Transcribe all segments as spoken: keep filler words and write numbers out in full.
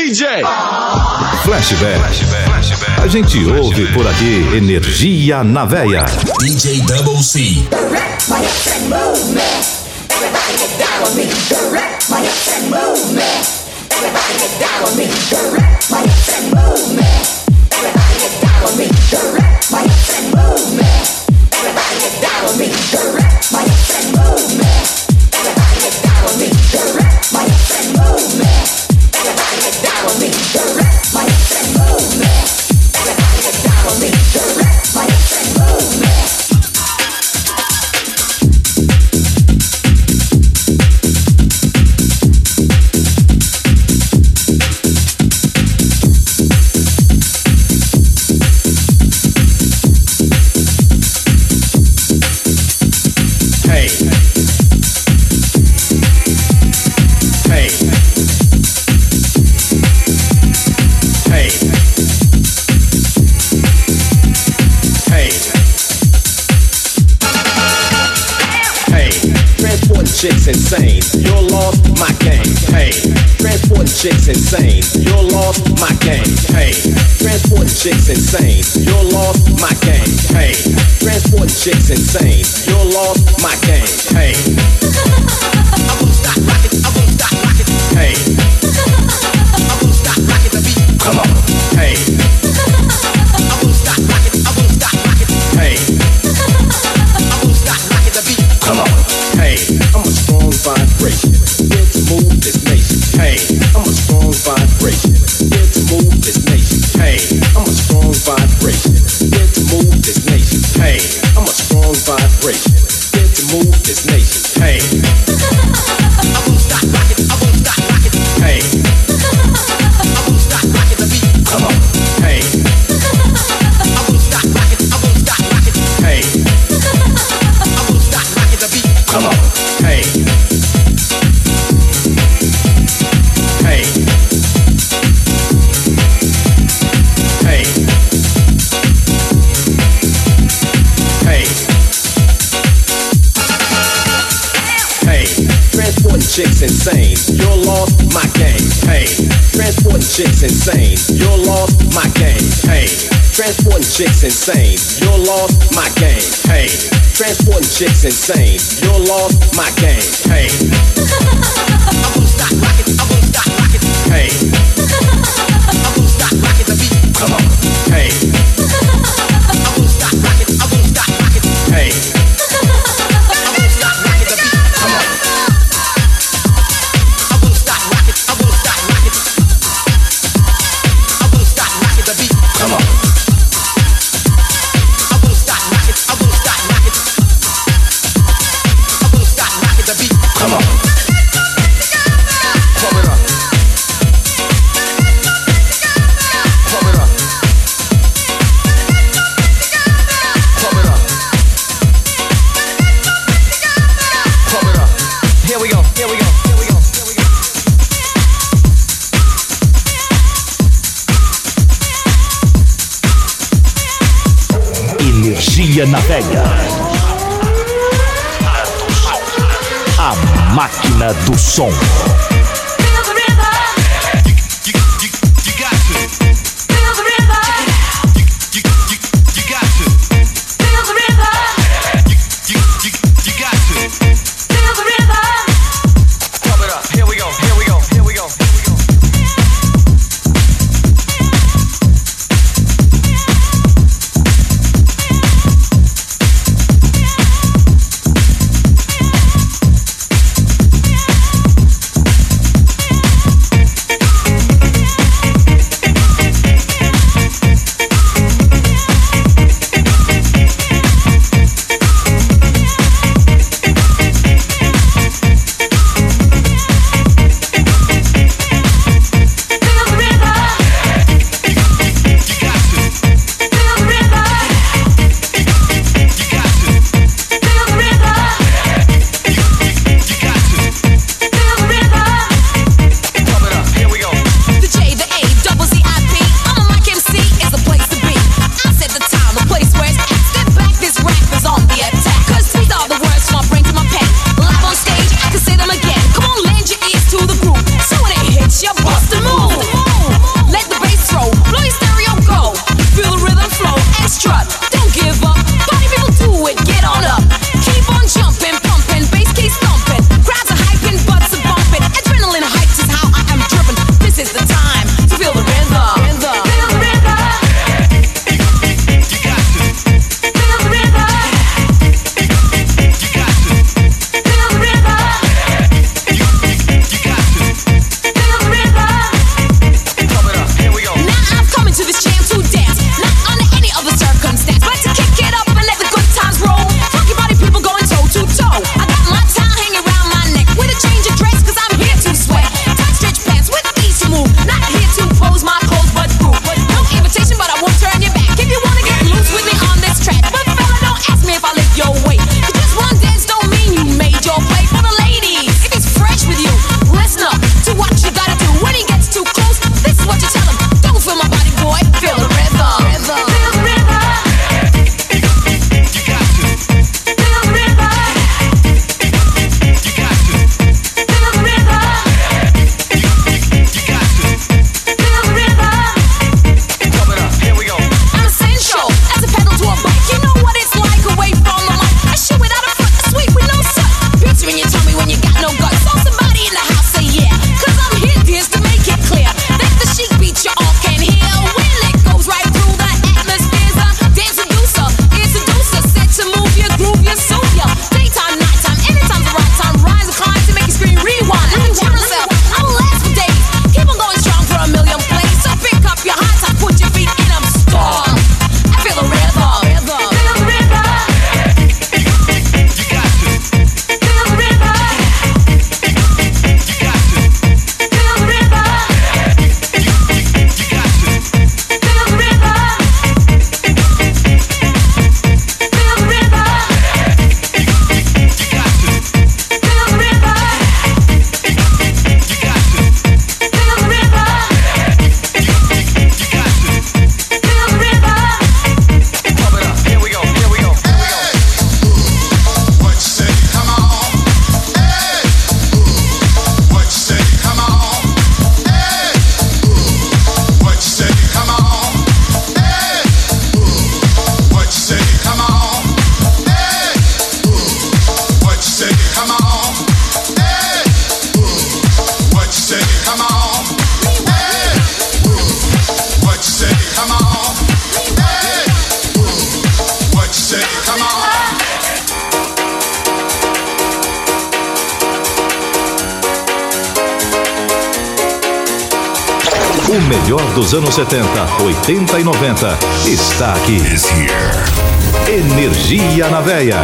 D J. Flashback. Flashback. A gente ouve por aqui energia na veia. D J Double C. Direct my hips and movement. Everybody get down with me. Direct my hips and movement. Everybody get down with me. Direct my hips and movement. Everybody get down with me. Direct my hips and movement. Everybody get down with me. Direct my hips and movement. Everybody get down with me. Direct my hips and movement. Everybody get down with me. Direct my hips and movement. Everybody get down with me. Direct my hips and movement. Chicks insane, you're lost, my game. Hey, transporting chicks insane, you're lost, my game. Hey, transporting chicks insane, you're lost, my game. Hey, transporting chicks insane, you're lost, my game. Hey, I won't stop rocking, I won't stop rocking. Hey, I won't stop rocking the beat. Come on. Hey, I won't stop rocking, I won't stop rocking. Hey, I won't stop rocking the beat. Come on. Hey, I'm a strong vibration, here to move this nation. Hey, I'm a strong vibration, here to move this nation. Hey, I'm a strong vibration, here to move this nation. Hey, I'm a strong vibration, here to move this nation. Hey, I won't stop rocking, I won't stop rocking. Hey, I won't stop rocking the beat. Come on. Hey, I won't stop rocking, I won't stop rocking. Hey, I won't stop rocking the beat. Come on. Hey. Hey. Hey. Hey. Hey. Transporting chicks insane, you're lost, my game. Hey. Transporting chicks insane, you're lost, my game. Hey. Transporting chicks insane, you're lost, my game. Hey. Transporting chicks insane, you're lost, my game. Hey, I won't stop rocking, I won't stop rocking. Hey, I won't stop rocking the beat. Come on. Hey, I won't stop rocking, I won't stop rocking. Hey, I won't stop rocking the beat. Come on. I won't stop rocking, I won't stop rocking. I won't stop rocking the beat. Come on. I won't stop rocking, I won't stop rocking. Come on. Pump it up. Pump it up. Pump it up. Pump it up. Here we go. Here we go. Here we go. Here we go. Energia na veia. A máquina do som. O melhor dos anos setenta, oitenta e noventa está aqui. Energia na Veia.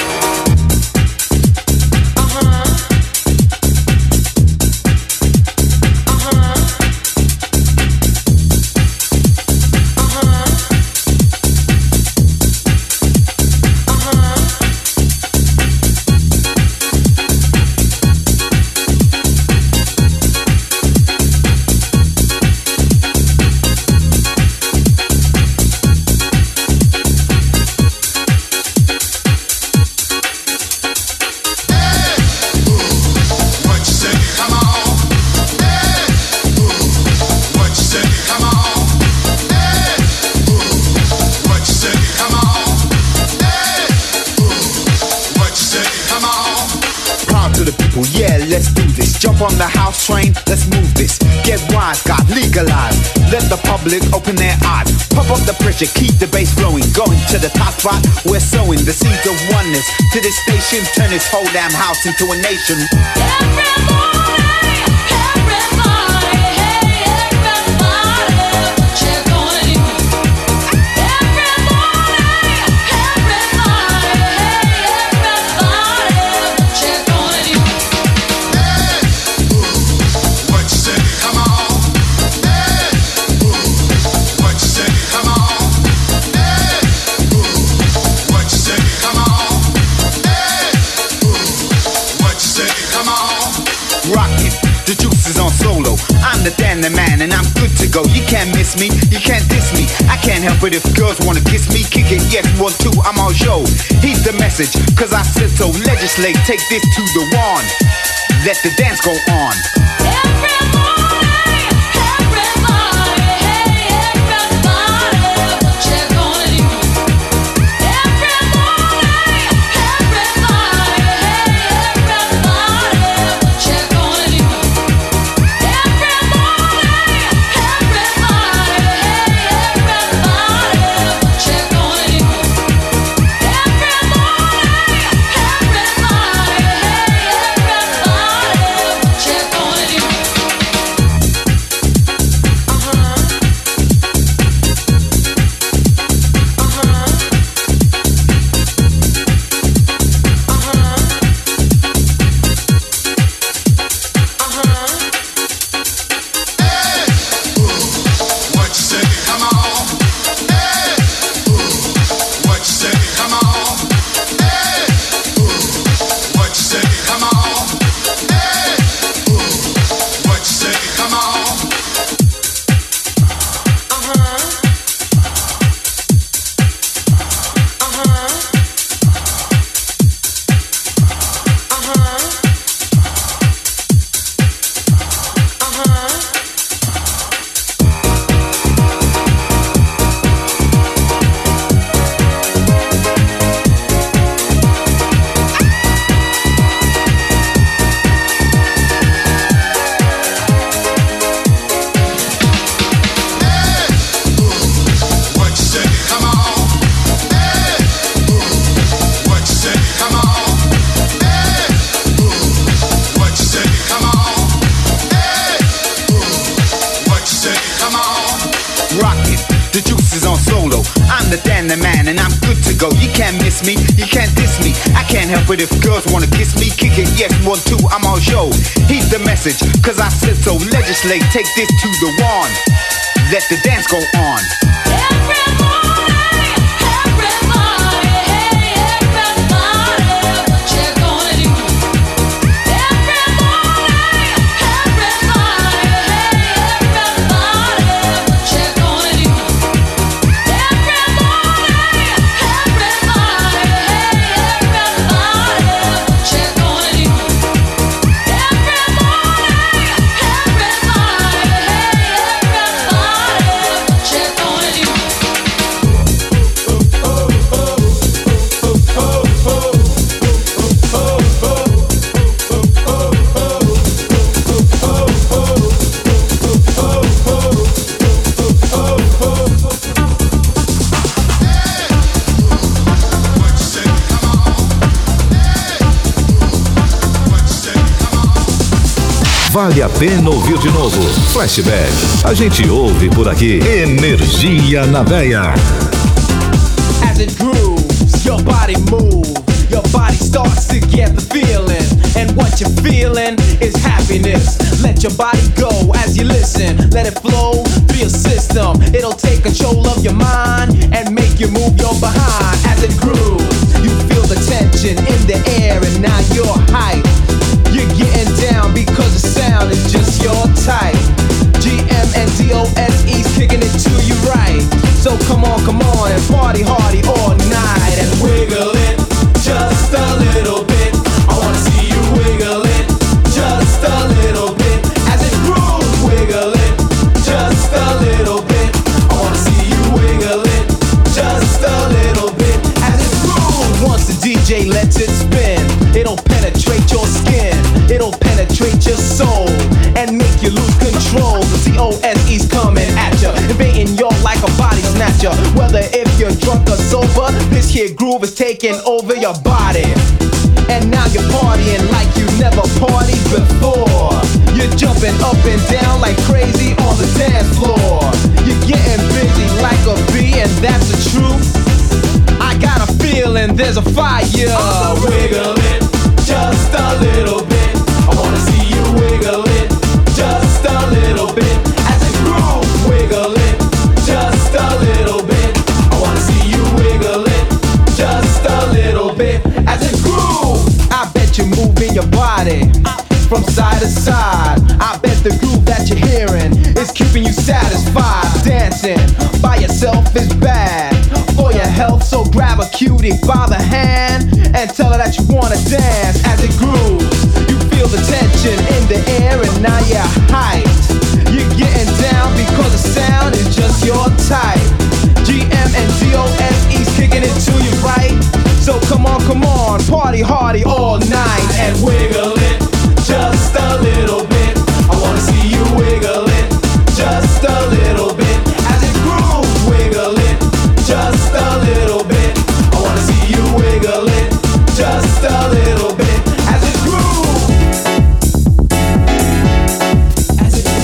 On the house train, let's move this. Get wise, God, legalize. Let the public open their eyes. Pump up the pressure, keep the bass flowing. Going to the top spot, we're sowing the seeds of oneness. To this station, turn this whole damn house into a nation. Everybody, everybody, hey, everybody, check on you. Everybody, everybody, hey, everybody, check on you. I'm the Danny man and I'm good to go. You can't miss me, you can't diss me. I can't help it if girls wanna kiss me. Kick it, yes, one, two, I'm on show. Heed the message, cause I said so. Legislate, take this to the wand. Let the dance go on. Everybody, everybody, hey, everybody, check on you. Everybody, everybody, hey, everybody, check on you. Me, you can't diss me. I can't help it if girls wanna kiss me. Kick it, yes, one, two, I'm on show. Heed the message, cause I said so. Legislate, take this to the wand. Let the dance go on. Everybody, everybody, hey, everybody, check on you. Everybody, everybody, hey, everybody, check on you. Check on vale a pena ouvir de novo. Flashback, a gente ouve por aqui. Energia na veia. As it grooves, your body moves, your body starts to get the feeling, and what you're feeling is happiness. Let your body go as you listen, let it flow through your system. It'll take control of your mind and make you move your behind. As it grooves, you feel the tension in the air, and now you're hype. You're getting down because the sound is just your type. G M and D O S E's kicking it to you right. So come on, come on and party hardy all night and wiggle it just a little bit. I wanna see you wiggle it just a little bit. As it grooves, wiggle it just a little bit. I wanna see you wiggle it just a little bit. As it grooves, once the D J lets it spin, it'll penetrate your skin, it'll penetrate your soul and make you lose control. The D O S E's coming at ya, invading you like a body snatcher. Whether if you're drunk or sober, this here groove is taking over your body. And now you're partying like you never partied before. You're jumping up and down like crazy on the dance floor. You're getting busy like a bee, and that's the truth. I got a feeling there's a fire. So wiggle it just a little bit. I wanna see you wiggle it just a little bit. As it grooves, wiggle it just a little bit. I wanna see you wiggle it just a little bit. As it grooves, I bet you're moving your body from side to side. I bet the groove that you're hearing is keeping you satisfied. Dancing by yourself is bad for your health, so grab a cutie by the hand and tell her that you wanna dance. As it grooves, you feel the tension in the air, and now you're hyped. You're getting down because the sound is just your type. G M and D O S E's kicking it to you right. So come on, come on, party hardy all night and wiggle it just a little bit. I wanna see you wiggle it just a little bit. As it grooves, wiggle it just a little bit. I wanna see you wiggle it just a little bit. As it grooves, as it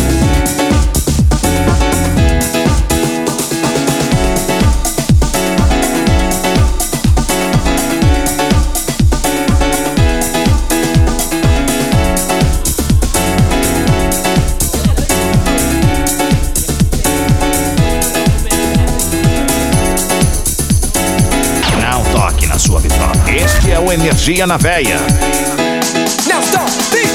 Este é o Energia na Veia. now stop, think.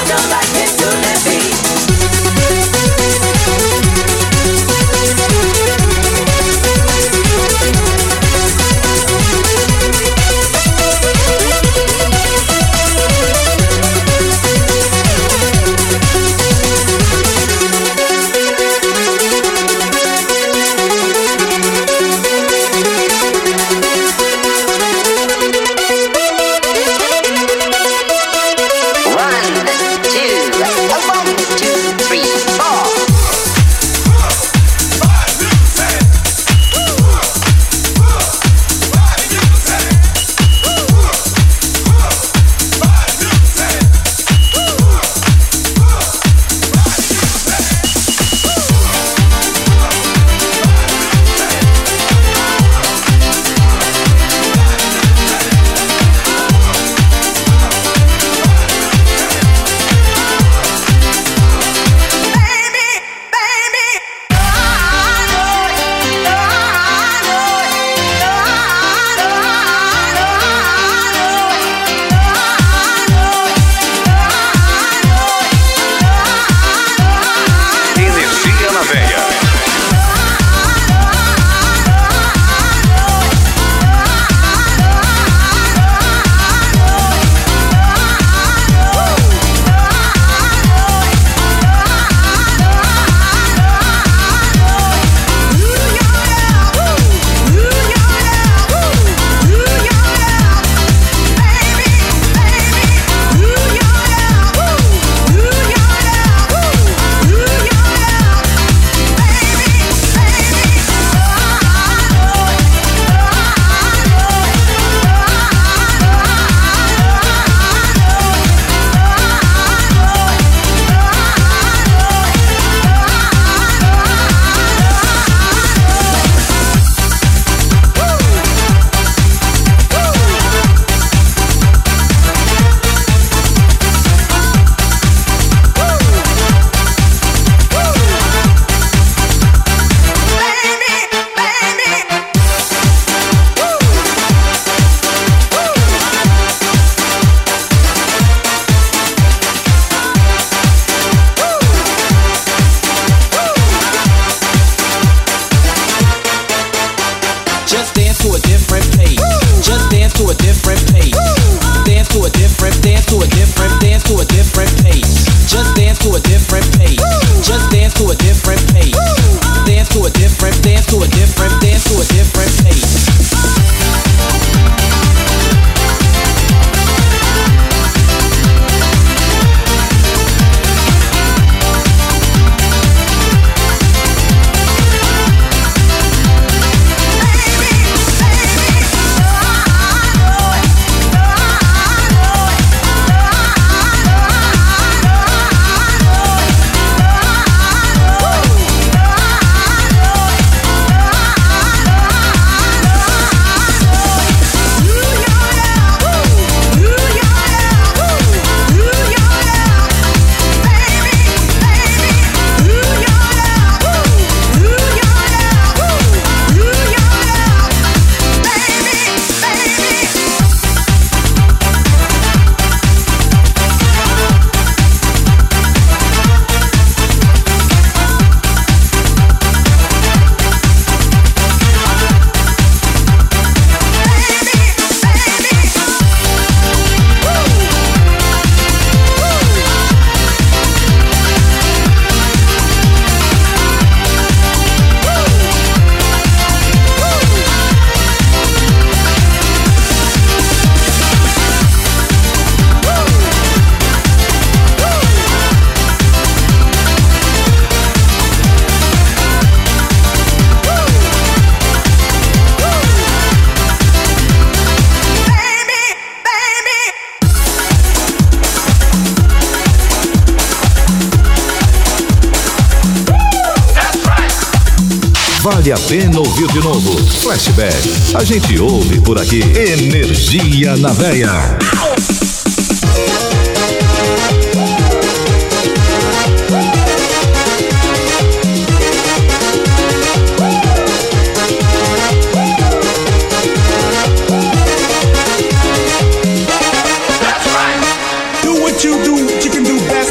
Vale a pena ouvir de novo. Flashback. A gente ouve por aqui. Energia na veia. Do what you do, you can do better.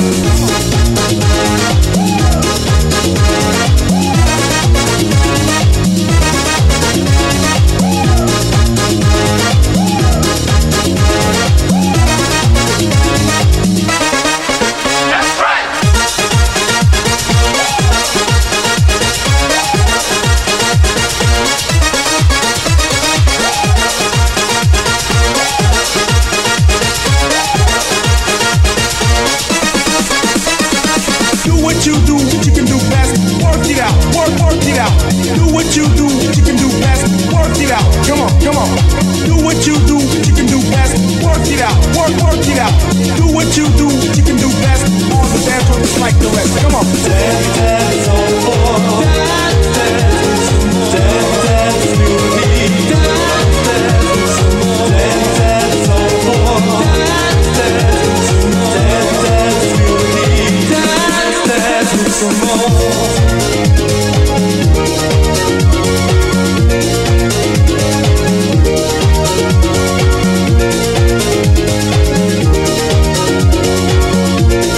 Some more.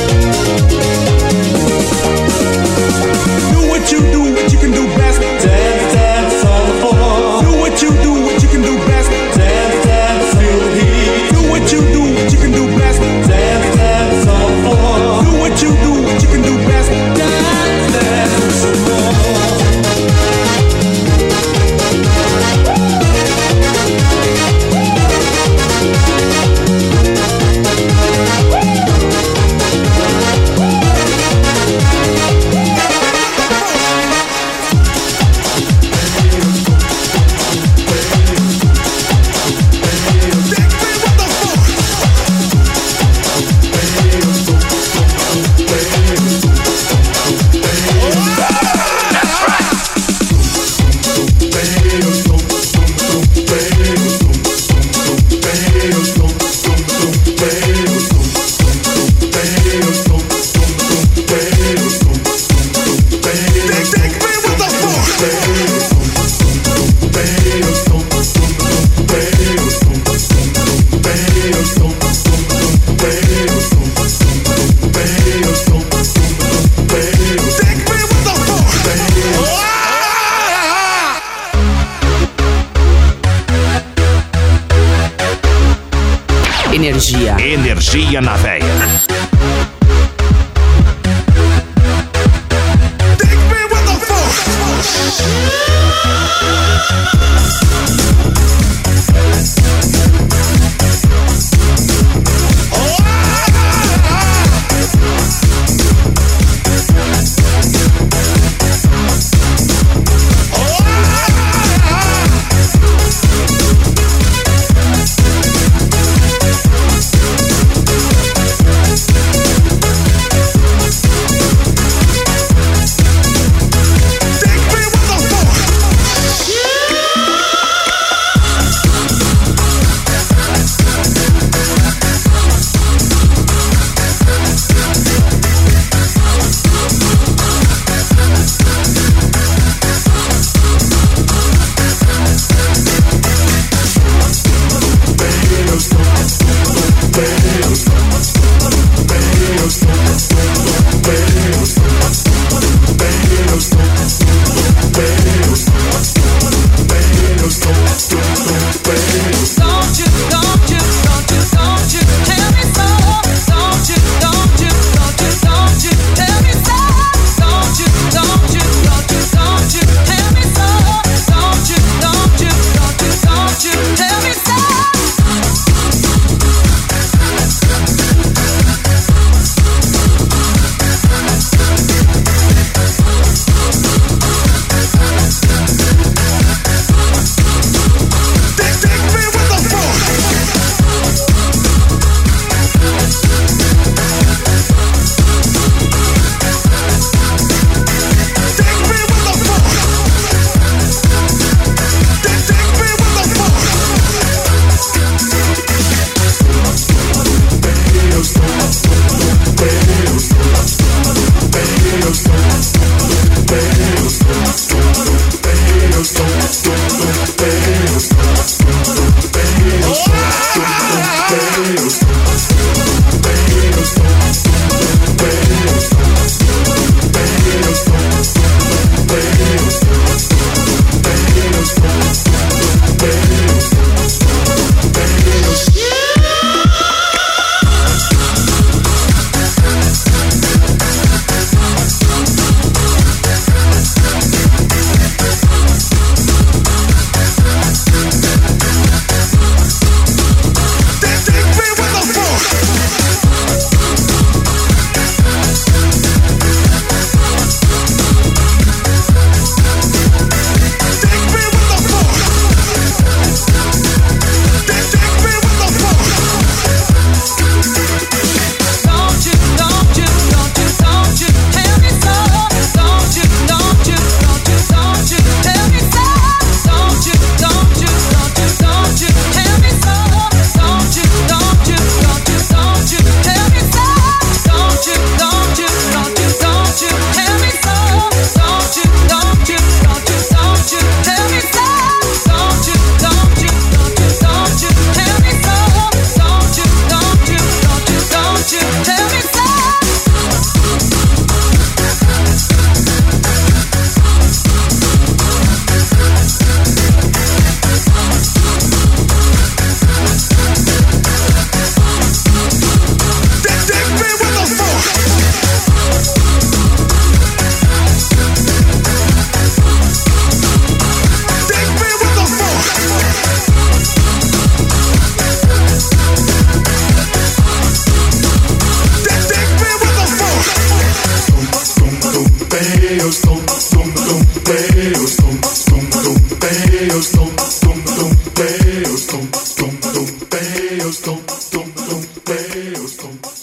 Hailstorm,